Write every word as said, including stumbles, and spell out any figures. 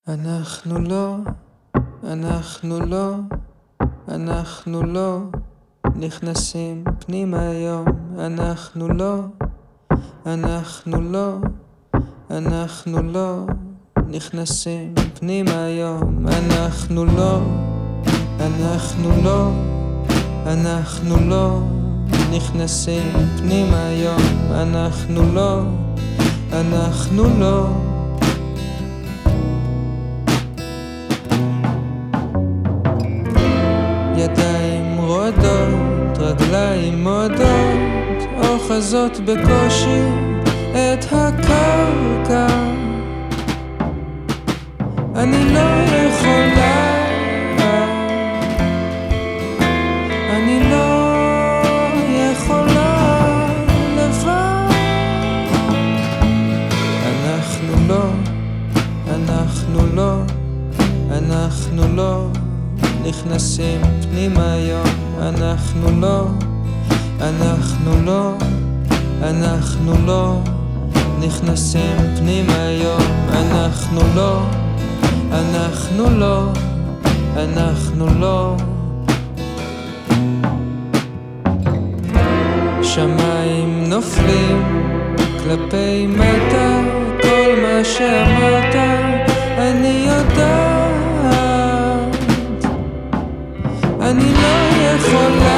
אנחנו לא, אנחנו לא, אנחנו לא נכנסים פנימה היום. אנחנו לא, אנחנו לא, אנחנו לא נכנסים פנימה היום. אנחנו לא, אנחנו לא, אנחנו לא נכנסים פנימה היום. אנחנו לא, אנחנו לא. ידיים רועדות, רגליים מועדות, אוחזות בקושי את הקרקע. אני לא יכולה, אני לא יכולה לבד. אנחנו לא, אנחנו לא, אנחנו לא נכנסים פנימה היום. אנחנו לא, אנחנו לא, אנחנו לא נכנסים פנימה היום. אנחנו לא, אנחנו לא, אנחנו לא. שמיים נופלים כלפי מטה, כל מה שאמרת אני יודעת. אני לא יכולה